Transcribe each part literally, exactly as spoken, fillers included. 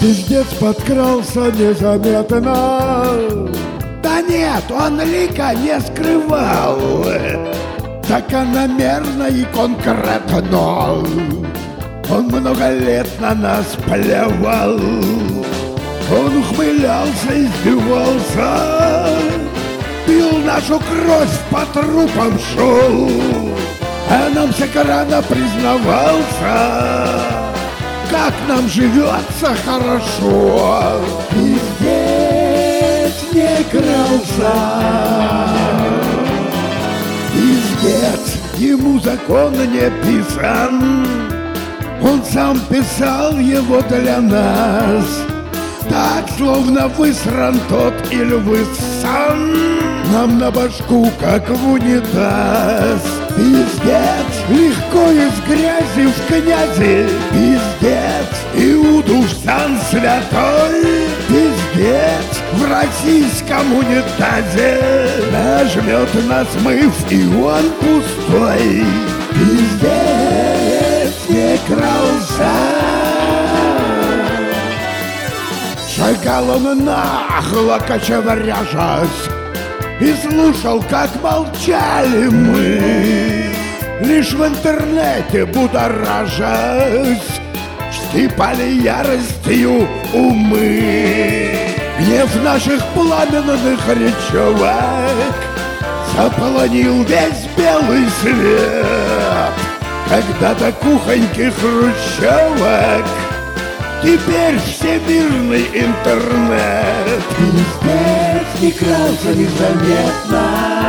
Пиздец подкрался незаметно. Да нет, он лика не скрывал, закономерно и конкретно. Он много лет на нас плевал, он ухмылялся, издевался, пил нашу кровь, по трупам шел, а нам всяко рано признавался, как нам живется хорошо. Пиздец не крался, пиздец, ему закон не писан, он сам писал его для нас, так словно высран тот или высан нам на башку, как в унитаз. Пиздец, легко из грязи в князи, пиздец, Иуду в сан святой, пиздец, в российском унитазе нажмет на смыв, и он пустой. Пиздец не крался, шагал он нагло, кочевряжась, и слушал, как молчали мы, лишь в интернете будоражась, штипали яростью умы. Гнев наших пламенных речевок заполонил весь белый свет. Когда-то кухоньки хрущевок, теперь всемирный интернет. Пиздец не крался незаметно,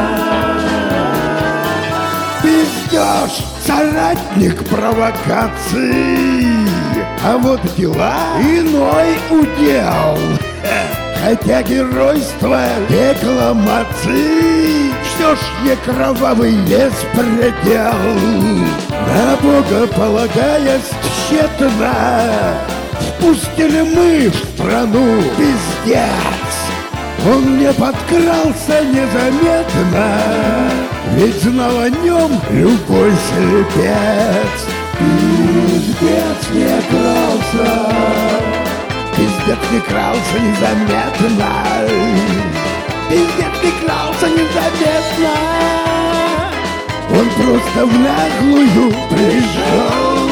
пиздеж, соратник провокаций, а вот дела иной удел. Хотя геройство декламаций все ж не кровавый есть предел. На Бога полагаясь тщетно, впустили мы в страну пиздец. Он не подкрался незаметно, ведь знал о нем любой слепец. Пиздец не крался, пиздец не крался незаметно, пиздец не крался незаметно. Он просто в наглую пришел.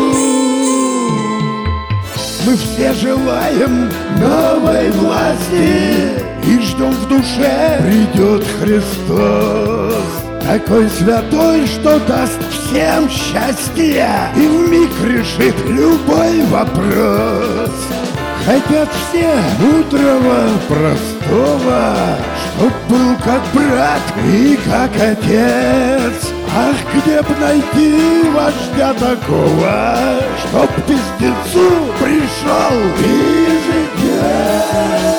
Мы все желаем новой власти и ждем в душе придет Христос, такой святой, что даст всем счастье и вмиг решит любой вопрос. Хотят все мудрого, простого, чтоб был как брат и как отец. Ах, где б найти вождя такого, чтоб к пиздецу пришел пиздец.